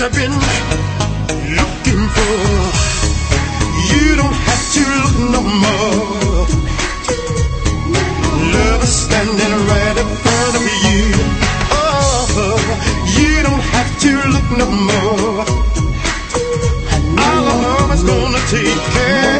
I've been looking for. You don't have to look no more. Love is standing right in front of you. Oh, you don't have to look no more. All along is gonna take care